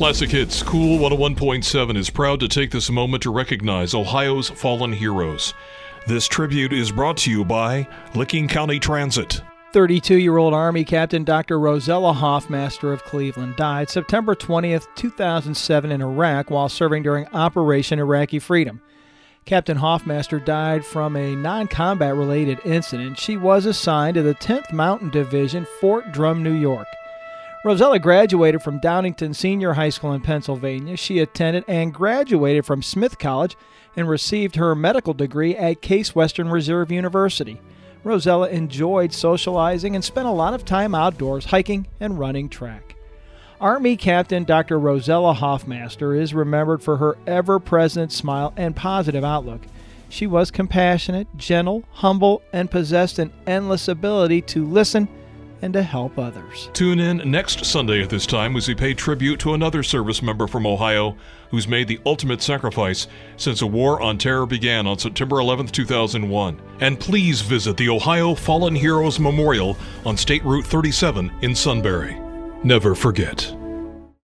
Classic Hits Cool 101.7 is proud to take this moment to recognize Ohio's fallen heroes. This tribute is brought to you by Licking County Transit. 32-year-old Army Captain Dr. Rosella Hoffmaster of Cleveland died September 20th, 2007 in Iraq while serving during Operation Iraqi Freedom. Captain Hoffmaster died from a non-combat related incident. She was assigned to the 10th Mountain Division, Fort Drum, New York. Rosella graduated from Downington Senior High School in Pennsylvania. She attended and graduated from Smith College and received her medical degree at Case Western Reserve University. Rosella enjoyed socializing and spent a lot of time outdoors hiking and running track. Army Captain Dr. Rosella Hoffmaster is remembered for her ever-present smile and positive outlook. She was compassionate, gentle, humble, and possessed an endless ability to listen and to help others. Tune in next Sunday at this time as we pay tribute to another service member from Ohio who's made the ultimate sacrifice since a war on terror began on September 11, 2001. And please visit the Ohio Fallen Heroes Memorial on State Route 37 in Sunbury. Never forget.